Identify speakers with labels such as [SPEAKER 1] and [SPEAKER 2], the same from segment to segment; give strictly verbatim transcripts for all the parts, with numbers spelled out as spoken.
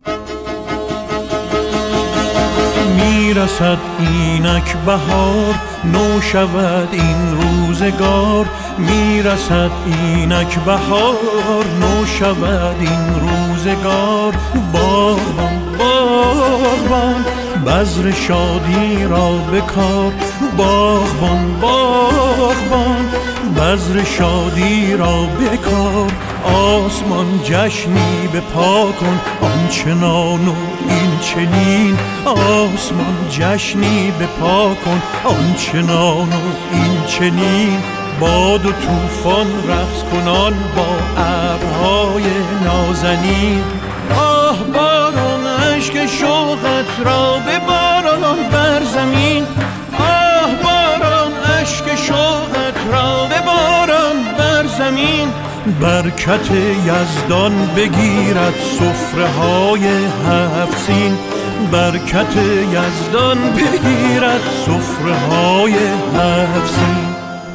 [SPEAKER 1] میرسد اینک بهار، نو شود این روزگار. میرسد اینک بهار، نو شود این روزگار. باغبان باغبان بذر شادی را بکار. باغبان باغبان بذر شادی را بکار. آسمان جشنی به پا کن، آنچنان و این چنین. آسمان جشنی به پا کن، آنچنان و این چنین. باد و طوفان رقص کنان با ابرهای نازنین. آه باران اشک شوقت را به باران بر زمین. آه باران اشک شوقت را به باران بر زمین. برکت یزدان بگیرد سفره های هفت سین. برکت یزدان بگیرد سفره های هفت سین.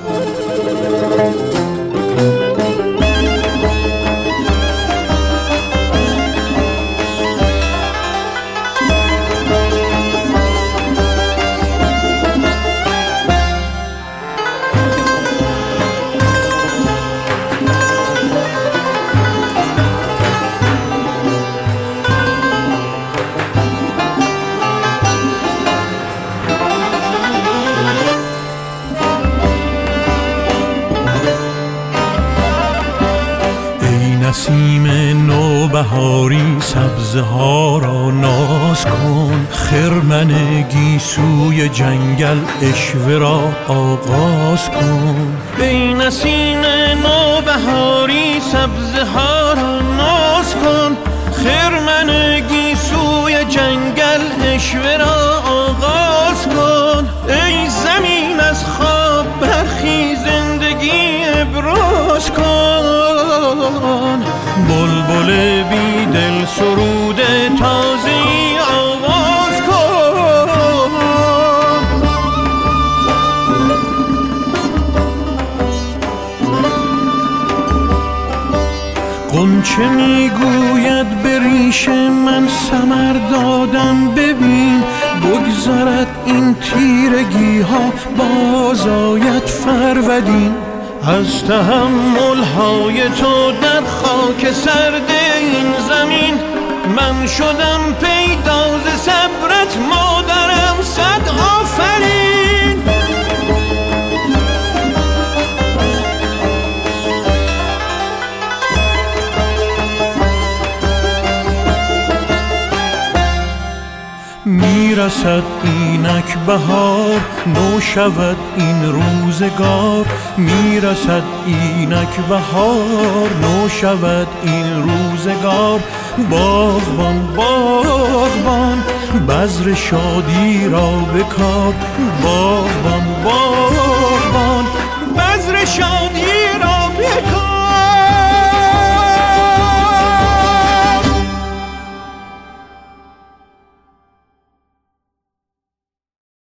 [SPEAKER 1] نسیم نوبهاری سبزه ها را ناز کن. خرمن گیسوی جنگل عشوه را آغاز کن. ای نسیم نوبهاری سبزه ها را ناز کن. خرمن گیسوی جنگل عشوه را آغاز کن. ای زمین از خواب برخی زندگی ابراز کن. بلبل بی دل سرود تازه‌ای آواز کن. غنچه میگوید به ریش من ثمر دادم ببین. بگذرد این تیرگی ها باز آید فرودین. از تحمل های تو در خاک سرد این زمین. من شدم پیدا ز صبرت مادرم، صد آفرین. میرسد اینک بهار، نو شود این روزگار. میرسد اینک بهار، نو شود این روزگار. باغبان باغبان بذر شادی را بکار. باغبان باغبان بذر شادی